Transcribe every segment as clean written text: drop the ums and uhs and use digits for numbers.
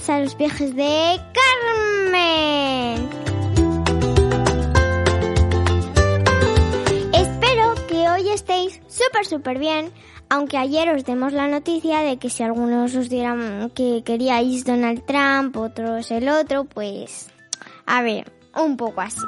bienvenidos a los viajes de Carmen. Espero que hoy estéis súper bien, aunque ayer os demos la noticia de que si algunos os dieran que queríais Donald Trump, otros el otro, pues a ver, un poco así.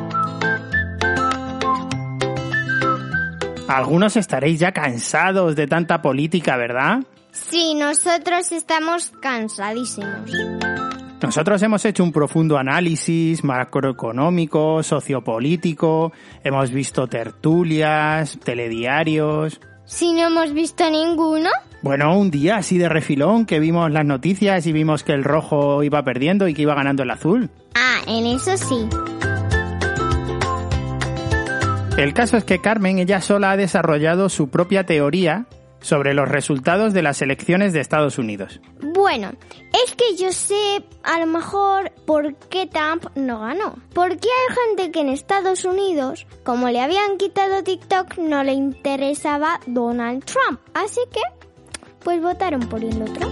Algunos estaréis ya cansados de tanta política, ¿verdad? Sí, nosotros estamos cansadísimos. Nosotros hemos hecho un profundo análisis macroeconómico, sociopolítico, hemos visto tertulias, telediarios... ¿Si no hemos visto ninguno? Bueno, un día así de refilón que vimos las noticias y vimos que el rojo iba perdiendo y que iba ganando el azul. Ah, en eso sí. El caso es que Carmen, ella sola ha desarrollado su propia teoría sobre los resultados de las elecciones de Estados Unidos. Bueno, es que yo sé a lo mejor por qué Trump no ganó. Porque hay gente que en Estados Unidos, como le habían quitado TikTok, no le interesaba Donald Trump. Así que, pues votaron por el otro.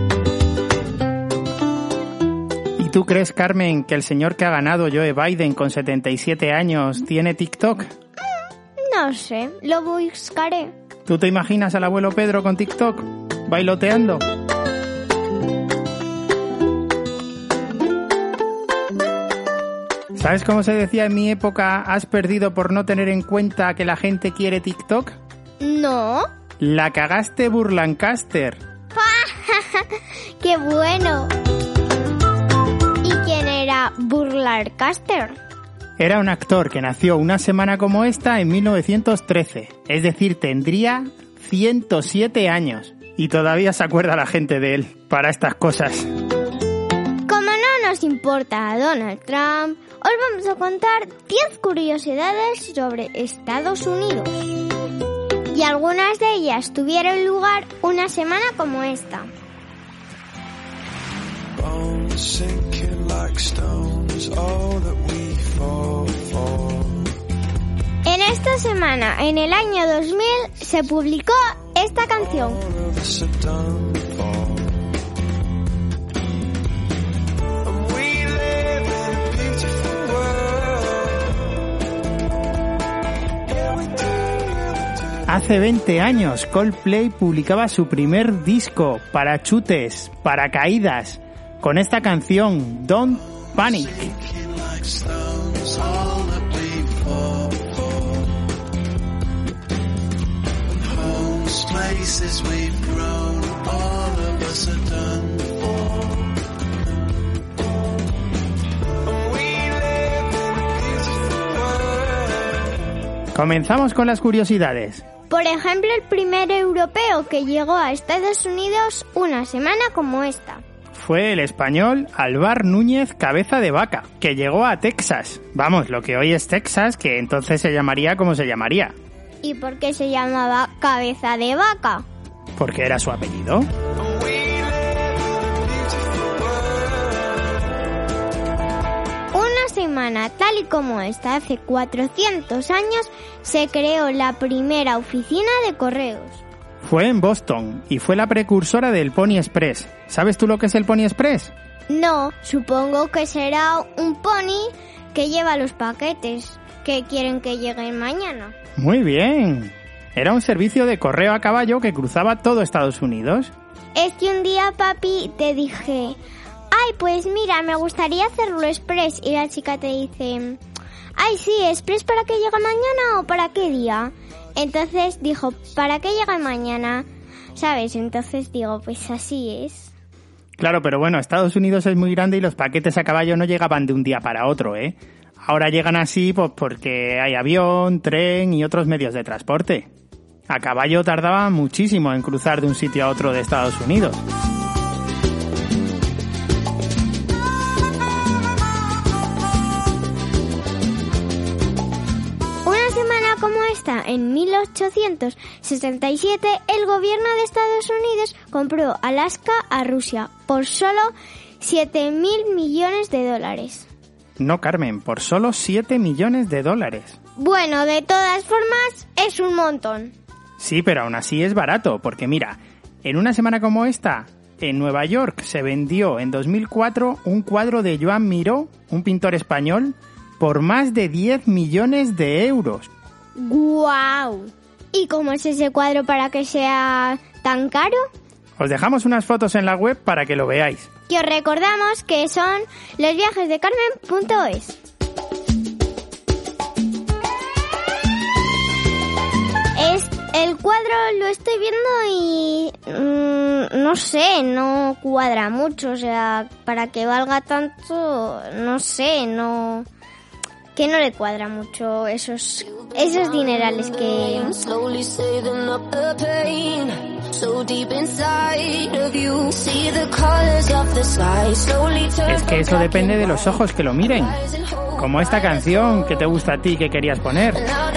¿Y tú crees, Carmen, que el señor que ha ganado, Joe Biden, con 77 años, tiene TikTok? No sé, lo buscaré. ¿Tú te imaginas al abuelo Pedro con TikTok, bailoteando? ¿Sabes cómo se decía en mi época, has perdido por no tener en cuenta que la gente quiere TikTok? No. La cagaste, Burlancaster. ¡Qué bueno! ¿Y quién era Burlancaster? Era un actor que nació una semana como esta en 1913. Es decir, tendría 107 años. Y todavía se acuerda la gente de él para estas cosas. Como no nos importa Donald Trump, os vamos a contar 10 curiosidades sobre Estados Unidos. Y algunas de ellas tuvieron lugar una semana como esta. En esta semana, en el año 2000, se publicó esta canción. Hace 20 años, Coldplay publicaba su primer disco, Parachutes, Paracaídas, con esta canción, Don't Panic. Comenzamos con las curiosidades. Por ejemplo, el primer europeo que llegó a Estados Unidos una semana como esta. Fue el español Alvar Núñez Cabeza de Vaca, que llegó a Texas. Vamos, lo que hoy es Texas, que entonces se llamaría como se llamaría. ¿Y por qué se llamaba Cabeza de Vaca? Porque era su apellido. Una semana tal y como esta, hace 400 años, se creó la primera oficina de correos. Fue en Boston y fue la precursora del Pony Express. ¿Sabes tú lo que es el Pony Express? No, supongo que será un pony que lleva los paquetes que quieren que lleguen mañana. Muy bien. Era un servicio de correo a caballo que cruzaba todo Estados Unidos. Es que un día, papi, te dije, ay, pues mira, me gustaría hacerlo express. Y la chica te dice, ay, sí, express para que llegue mañana o para qué día. Entonces dijo, ¿para qué llega mañana? ¿Sabes? Entonces digo, pues así es. Claro, pero bueno, Estados Unidos es muy grande y los paquetes a caballo no llegaban de un día para otro, ¿eh? Ahora llegan así pues porque hay avión, tren y otros medios de transporte. A caballo tardaba muchísimo en cruzar de un sitio a otro de Estados Unidos. Como esta, en 1867, el gobierno de Estados Unidos compró Alaska a Rusia por solo $7.000 millones. No, Carmen, por solo $7 millones. Bueno, de todas formas, es un montón. Sí, pero aún así es barato, porque mira, en una semana como esta, en Nueva York se vendió en 2004 un cuadro de Joan Miró, un pintor español, por más de 10 millones de euros. ¡Guau! ¿Y cómo es ese cuadro para que sea tan caro? Os dejamos unas fotos en la web para que lo veáis. Que os recordamos que son losviajesdecarmen.es. El cuadro lo estoy viendo y no sé, no cuadra mucho, o sea, para que valga tanto, no sé, que no le cuadra mucho esos dinerales que... Es que eso depende de los ojos que lo miren. Como esta canción que te gusta a ti, que querías poner.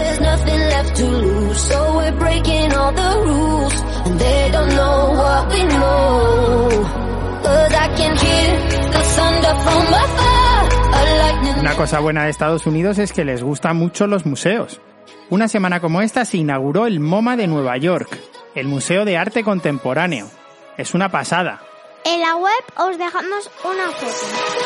Una cosa buena de Estados Unidos es que les gustan mucho los museos. Una semana como esta se inauguró el MoMA de Nueva York, el Museo de Arte Contemporáneo. Es una pasada. En la web os dejamos una foto.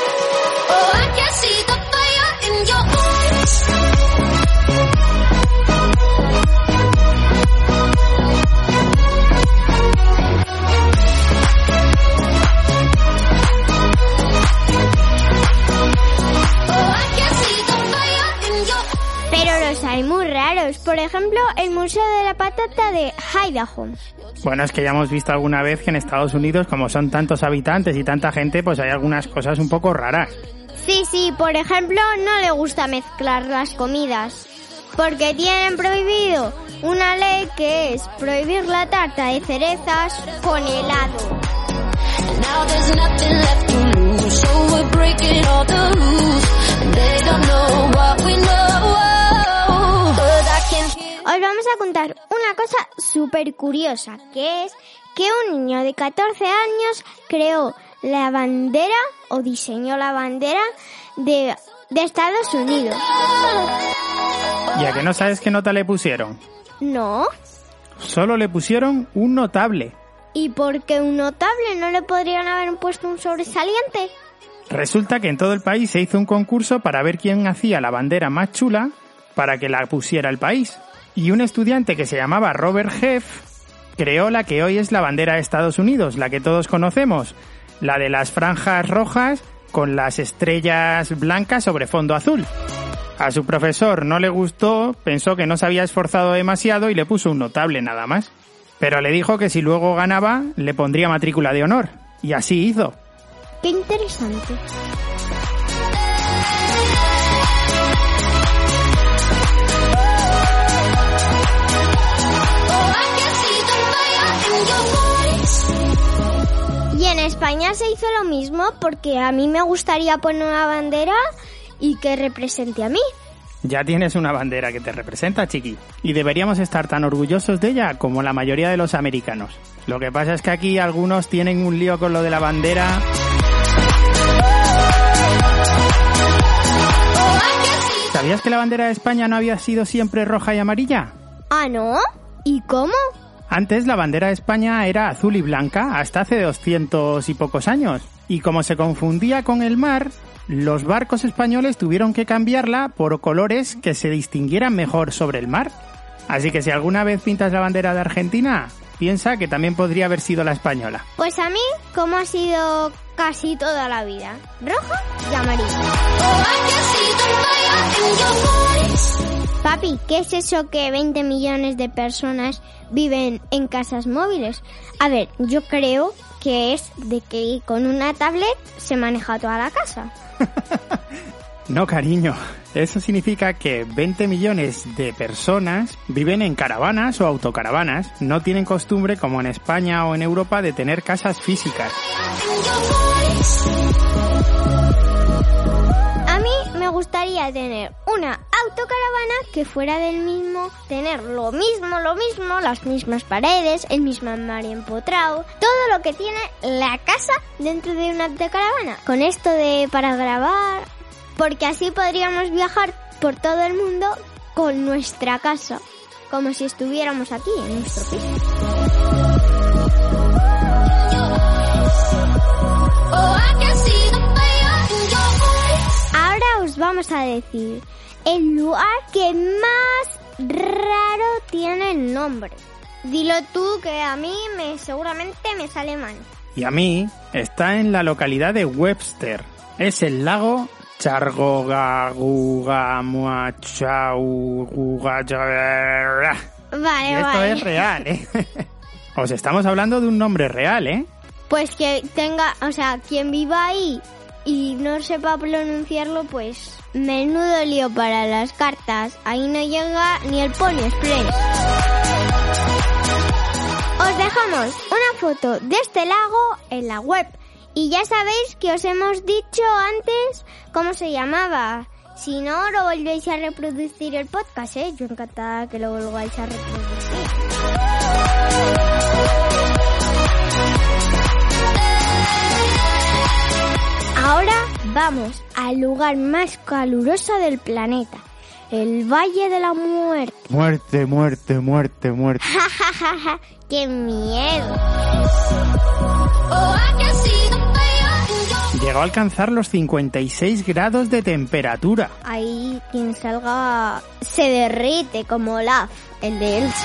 Pero los hay muy raros. Por ejemplo, el Museo de la Patata de Idaho. Bueno, es que ya hemos visto alguna vez que en Estados Unidos, como son tantos habitantes y tanta gente, pues hay algunas cosas un poco raras. Sí, por ejemplo, no le gusta mezclar las comidas, porque tienen prohibido una ley que es prohibir la tarta de cerezas con helado. Os vamos a contar una cosa súper curiosa, que es que un niño de 14 años creó la bandera o diseñó la bandera de Estados Unidos. ¿Y a que no sabes qué nota le pusieron? No. Solo le pusieron un notable. ¿Y por qué un notable? ¿No le podrían haber puesto un sobresaliente? Resulta que en todo el país se hizo un concurso para ver quién hacía la bandera más chula para que la pusiera el país. Y un estudiante que se llamaba Robert Heff creó la que hoy es la bandera de Estados Unidos, la que todos conocemos, la de las franjas rojas con las estrellas blancas sobre fondo azul. A su profesor no le gustó, pensó que no se había esforzado demasiado y le puso un notable nada más. Pero le dijo que si luego ganaba, le pondría matrícula de honor. Y así hizo. ¡Qué interesante! Y en España se hizo lo mismo porque a mí me gustaría poner una bandera y que represente a mí. Ya tienes una bandera que te representa, chiqui. Y deberíamos estar tan orgullosos de ella como la mayoría de los americanos. Lo que pasa es que aquí algunos tienen un lío con lo de la bandera. ¿Sabías que la bandera de España no había sido siempre roja y amarilla? ¿Ah, no? ¿Y cómo? Antes la bandera de España era azul y blanca hasta hace 200 y pocos años. Y como se confundía con el mar, los barcos españoles tuvieron que cambiarla por colores que se distinguieran mejor sobre el mar. Así que si alguna vez pintas la bandera de Argentina, piensa que también podría haber sido la española. Pues a mí, como ha sido casi toda la vida, roja y amarilla. Papi, ¿qué es eso que 20 millones de personas viven en casas móviles? A ver, yo creo que es de que con una tablet se maneja toda la casa. No, cariño. Eso significa que 20 millones de personas viven en caravanas o autocaravanas. No tienen costumbre, como en España o en Europa, de tener casas físicas. A mí me gustaría tener una autocaravana que fuera del mismo, tener lo mismo, las mismas paredes, el mismo armario empotrado, todo lo que tiene la casa dentro de una autocaravana. Con esto de para grabar, porque así podríamos viajar por todo el mundo con nuestra casa, como si estuviéramos aquí en nuestro piso. Ahora os vamos a decir el lugar que más raro tiene el nombre. Dilo tú, que a mí seguramente me sale mal. Y a mí está en la localidad de Webster. Es el lago Chargogaguamuachauguga. Vale, y esto vale. es real, ¿eh? Os estamos hablando de un nombre real, ¿eh? Pues que tenga, o sea, quien viva ahí y no sepa pronunciarlo, pues menudo lío para las cartas. Ahí no llega ni el Pony Express. Os dejamos una foto de este lago en la web. Y ya sabéis que os hemos dicho antes cómo se llamaba. Si no, lo volvéis a reproducir el podcast, ¿eh? Yo encantada que lo volváis a reproducir. Ahora vamos al lugar más caluroso del planeta, el Valle de la Muerte. Muerte, muerte, muerte, muerte. ¡Qué miedo! Llegó a alcanzar los 56 grados de temperatura. Ahí quien salga se derrite como Olaf, el de Elsa.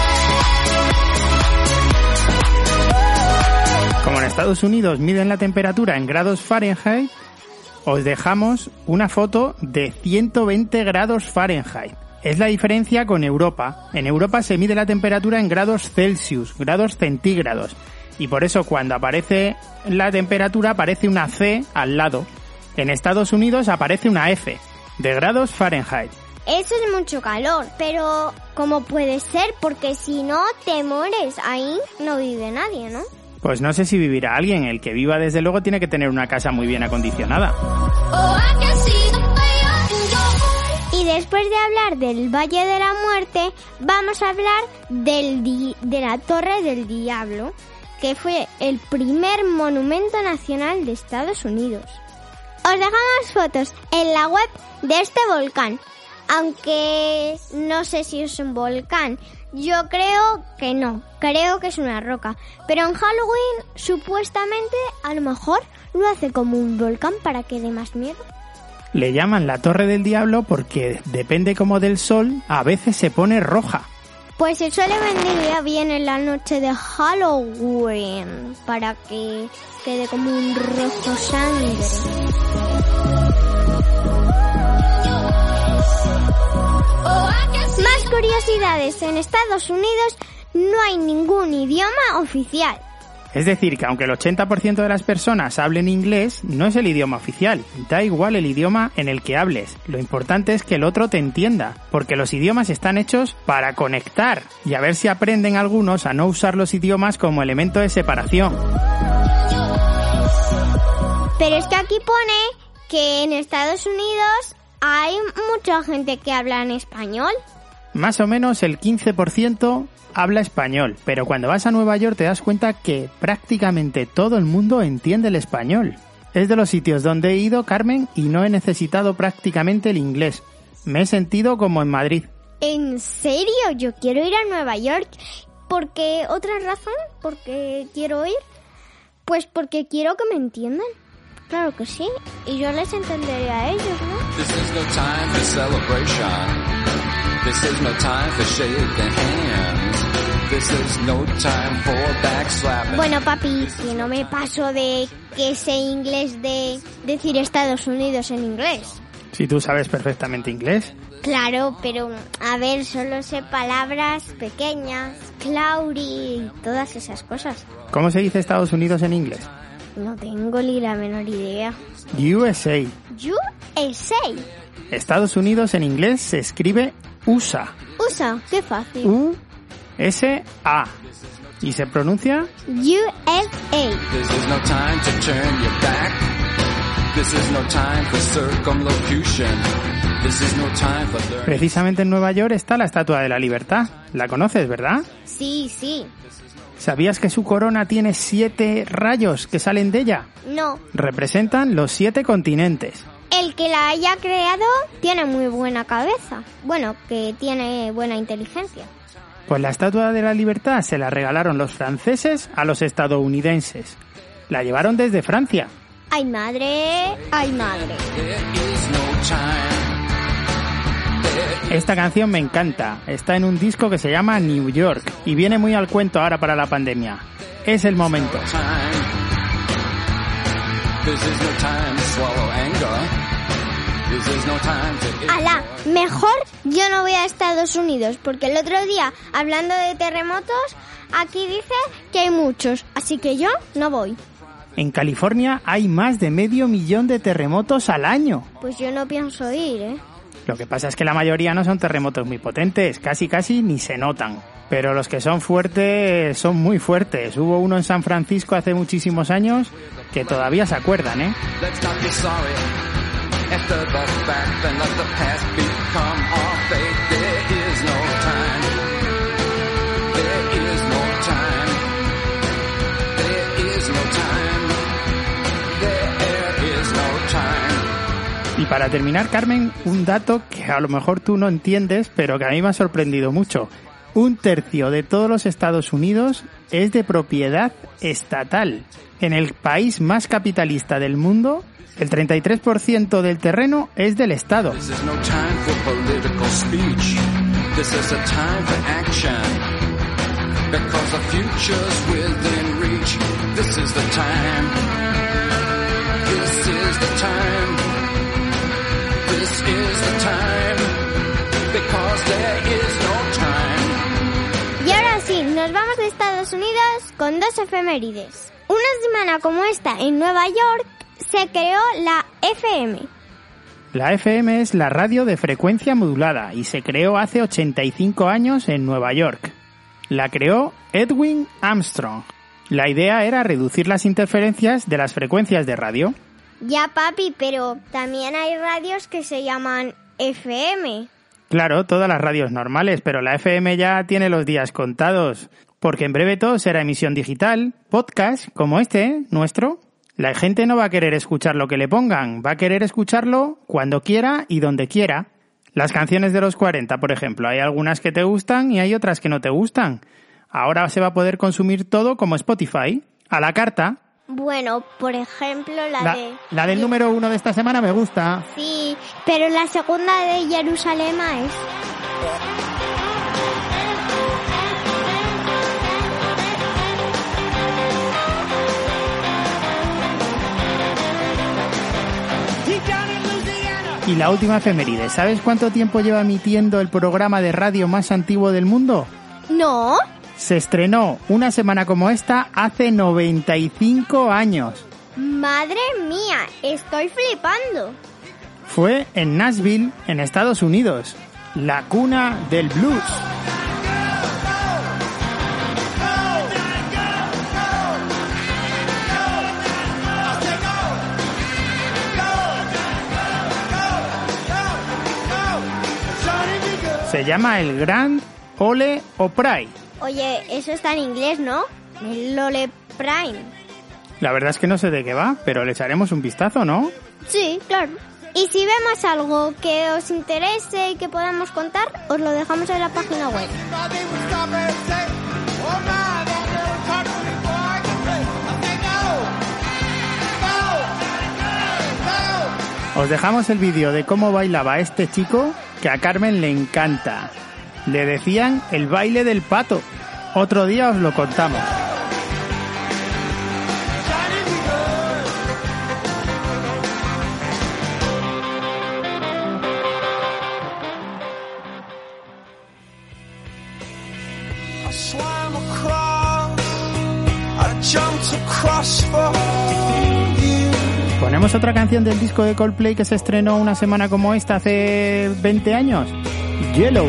Como en Estados Unidos miden la temperatura en grados Fahrenheit, os dejamos una foto de 120 grados Fahrenheit. Es la diferencia con Europa. En Europa se mide la temperatura en grados Celsius, grados centígrados. Y por eso cuando aparece la temperatura aparece una C al lado. En Estados Unidos aparece una F, de grados Fahrenheit. Eso es mucho calor, pero ¿cómo puede ser? Porque si no te mueres, ahí no vive nadie, ¿no? Pues no sé si vivirá alguien. El que viva desde luego tiene que tener una casa muy bien acondicionada. Y después de hablar del Valle de la Muerte, vamos a hablar de la Torre del Diablo, que fue el primer monumento nacional de Estados Unidos. Os dejamos fotos en la web de este volcán, aunque no sé si es un volcán. Yo creo que no, creo que es una roca. Pero en Halloween, supuestamente, a lo mejor lo hace como un volcán para que dé más miedo. Le llaman la Torre del Diablo porque depende como del sol, a veces se pone roja. Pues eso le vendría bien en la noche de Halloween, para que quede como un rojo sangre. Más curiosidades. En Estados Unidos no hay ningún idioma oficial. Es decir, que aunque el 80% de las personas hablen inglés, no es el idioma oficial. Da igual el idioma en el que hables. Lo importante es que el otro te entienda, porque los idiomas están hechos para conectar y a ver si aprenden algunos a no usar los idiomas como elemento de separación. Pero es que aquí pone que en Estados Unidos hay mucha gente que habla en español. Más o menos el 15% habla español, pero cuando vas a Nueva York te das cuenta que prácticamente todo el mundo entiende el español. Es de los sitios donde he ido, Carmen, y no he necesitado prácticamente el inglés. Me he sentido como en Madrid. ¿En serio? Yo quiero ir a Nueva York. ¿Por qué? ¿Otra razón? ¿Por qué quiero ir? Pues porque quiero que me entiendan. Claro que sí. Y yo les entenderé a ellos, ¿no? This is no time for celebration. This is no time for shaking hands. This is no time for backslapping. Bueno, papi, que no me paso de que sé inglés de decir Estados Unidos en inglés. Si tú sabes perfectamente inglés. Claro, pero a ver, solo sé palabras pequeñas, cloudy y todas esas cosas. ¿Cómo se dice Estados Unidos en inglés? No tengo ni la menor idea. USA. USA. Estados Unidos en inglés se escribe USA. USA, qué fácil. U-S-A. ¿Y se pronuncia? USA. This is no time to turn your back. This is no time for circumlocution. This is no time for learning. Precisamente en Nueva York está la Estatua de la Libertad. ¿La conoces, verdad? Sí, sí. ¿Sabías que su corona tiene 7 rayos que salen de ella? No. Representan los 7 continentes. El que la haya creado tiene muy buena cabeza. Bueno, que tiene buena inteligencia. Pues la Estatua de la Libertad se la regalaron los franceses a los estadounidenses. La llevaron desde Francia. ¡Ay, madre! ¡Ay, madre! Esta canción me encanta. Está en un disco que se llama New York y viene muy al cuento ahora para la pandemia. Es el momento. ¡Hala! Mejor yo no voy a Estados Unidos, porque el otro día, hablando de terremotos, aquí dice que hay muchos, así que yo no voy. En California hay más de 500.000 de terremotos al año. Pues yo no pienso ir, ¿eh? Lo que pasa es que la mayoría no son terremotos muy potentes, casi ni se notan. Pero los que son fuertes son muy fuertes. Hubo uno en San Francisco hace muchísimos años que todavía se acuerdan, ¿eh? Y para terminar, Carmen, un dato que a lo mejor tú no entiendes, pero que a mí me ha sorprendido mucho. 1/3 de todos los Estados Unidos es de propiedad estatal. En el país más capitalista del mundo, el 33% del terreno es del Estado. Y ahora sí, nos vamos de Estados Unidos con 2 efemérides. Una semana como esta en Nueva York se creó la FM. La FM es la radio de frecuencia modulada y se creó hace 85 años en Nueva York. La creó Edwin Armstrong. La idea era reducir las interferencias de las frecuencias de radio. Ya, papi, pero también hay radios que se llaman FM. Claro, todas las radios normales, pero la FM ya tiene los días contados, porque en breve todo será emisión digital, podcast, como este, nuestro. La gente no va a querer escuchar lo que le pongan, va a querer escucharlo cuando quiera y donde quiera. Las canciones de los 40, por ejemplo, hay algunas que te gustan y hay otras que no te gustan. Ahora se va a poder consumir todo como Spotify, a la carta. Bueno, por ejemplo, la del número 1 de esta semana me gusta. Sí, pero la segunda de Jerusalén es... Y la última efeméride, ¿sabes cuánto tiempo lleva emitiendo el programa de radio más antiguo del mundo? No. Se estrenó una semana como esta hace 95 años. ¡Madre mía! Estoy flipando. Fue en Nashville, en Estados Unidos, la cuna del blues. Se llama el Grand Ole Opry. Oye, eso está en inglés, ¿no? El Ole Prime. La verdad es que no sé de qué va, pero le echaremos un vistazo, ¿no? Sí, claro. Y si vemos algo que os interese y que podamos contar, os lo dejamos en la página web. Os dejamos el vídeo de cómo bailaba este chico, que a Carmen le encanta. Le decían el baile del pato. Otro día os lo contamos. ¿Ponemos otra canción del disco de Coldplay que se estrenó una semana como esta hace 20 años? Yellow.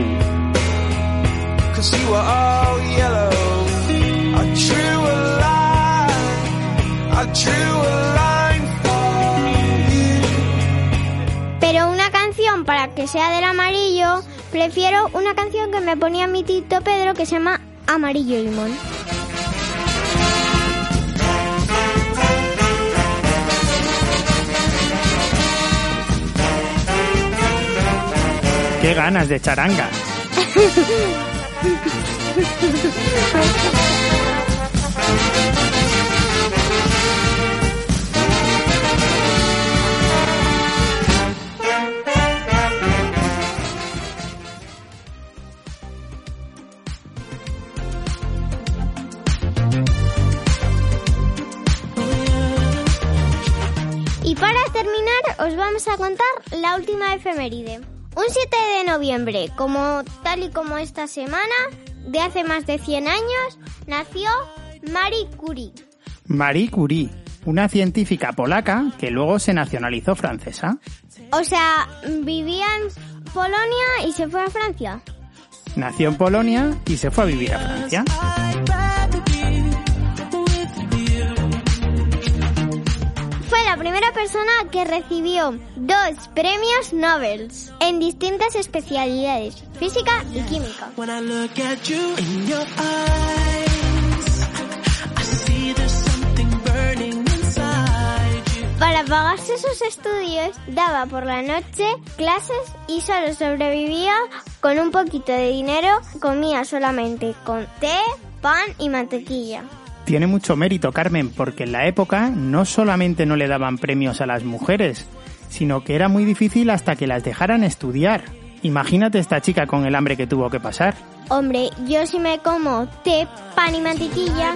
Pero una canción para que sea del amarillo, prefiero una canción que me ponía mi tito Pedro que se llama Amarillo Limón. ¡Qué ganas de charanga! Para terminar, os vamos a contar la última efeméride. Un 7 de noviembre, tal y como esta semana, de hace más de 100 años, nació Marie Curie. Marie Curie, una científica polaca que luego se nacionalizó francesa. O sea, vivía en Polonia y se fue a Francia. Nació en Polonia y se fue a vivir a Francia. Fue la primera persona que recibió 2 premios Nobel en distintas especialidades, física y química. Para pagarse sus estudios, daba por la noche clases y solo sobrevivía con un poquito de dinero, comía solamente con té, pan y mantequilla. Tiene mucho mérito, Carmen, porque en la época no solamente no le daban premios a las mujeres, sino que era muy difícil hasta que las dejaran estudiar. Imagínate esta chica con el hambre que tuvo que pasar. Hombre, yo si me como té, pan y mantequilla...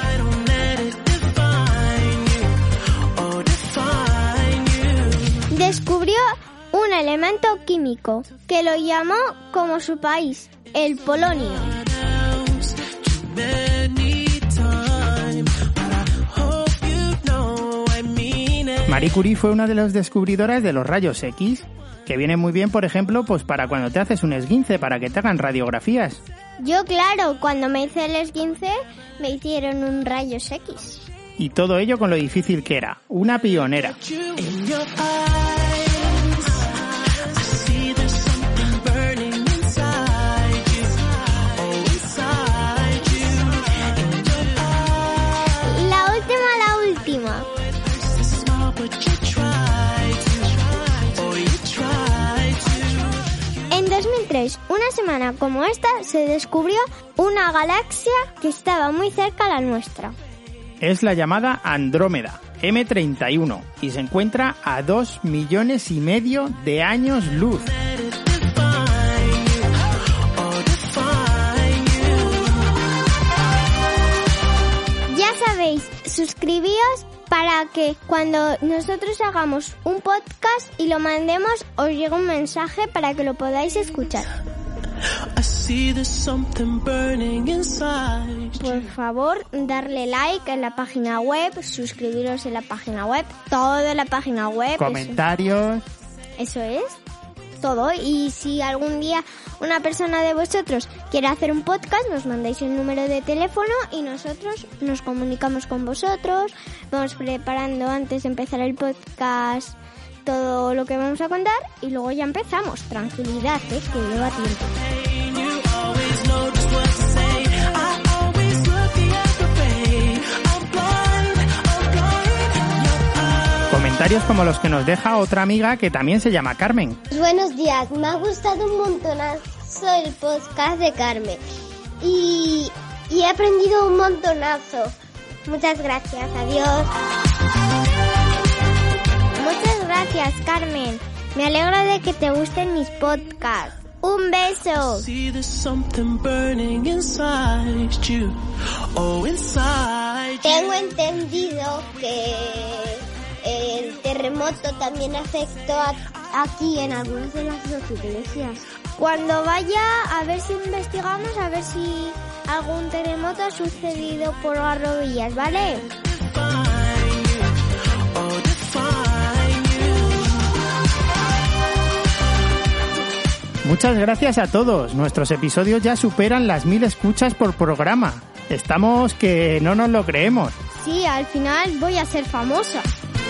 Descubrió un elemento químico que lo llamó como su país, el polonio. Marie Curie fue una de las descubridoras de los rayos X, que vienen muy bien, por ejemplo, pues para cuando te haces un esguince, para que te hagan radiografías. Yo, claro, cuando me hice el esguince, me hicieron un rayos X. Y todo ello con lo difícil que era, una pionera. La última. En 2003, una semana como esta, se descubrió una galaxia que estaba muy cerca a la nuestra. Es la llamada Andrómeda, M31, y se encuentra a 2,5 millones de años luz. Ya sabéis, suscribíos para que cuando nosotros hagamos un podcast y lo mandemos, os llegue un mensaje para que lo podáis escuchar. Por favor, darle like en la página web, suscribiros en la página web, todo en la página web. Comentarios. Eso es, todo. Y si algún día una persona de vosotros quiere hacer un podcast, nos mandáis el número de teléfono y nosotros nos comunicamos con vosotros. Vamos preparando antes de empezar el podcast todo lo que vamos a contar y luego ya empezamos. Tranquilidad, que lleva tiempo. Comentarios como los que nos deja otra amiga que también se llama Carmen. Buenos días, me ha gustado un montonazo el podcast de Carmen y he aprendido un montonazo. Muchas gracias, adiós. Muchas gracias, Carmen. Me alegro de que te gusten mis podcasts. ¡Un beso! Tengo entendido que el terremoto también afectó aquí en algunas de las 2 iglesias. Cuando vaya, a ver si investigamos, a ver si algún terremoto ha sucedido por Garrovillas, ¿vale? Muchas gracias a todos. Nuestros episodios ya superan las 1000 escuchas por programa. Estamos que no nos lo creemos. Sí, al final voy a ser famosa.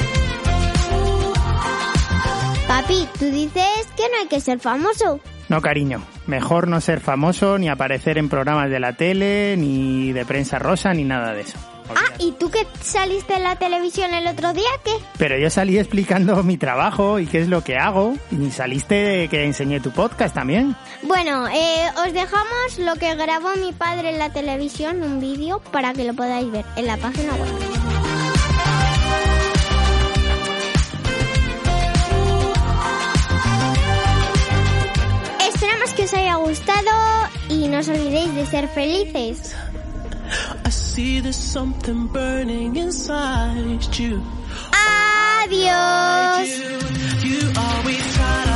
Papi, tú dices que no hay que ser famoso. No, cariño. Mejor no ser famoso, ni aparecer en programas de la tele, ni de prensa rosa, ni nada de eso. Ah, ¿y tú que saliste en la televisión el otro día, qué? Pero yo salí explicando mi trabajo y qué es lo que hago. Y saliste de que enseñé tu podcast también. Bueno, os dejamos lo que grabó mi padre en la televisión, un vídeo, para que lo podáis ver en la página web. Esperamos que os haya gustado y no os olvidéis de ser felices. I see there's something burning inside you. ¡Adiós! Adiós. You always try to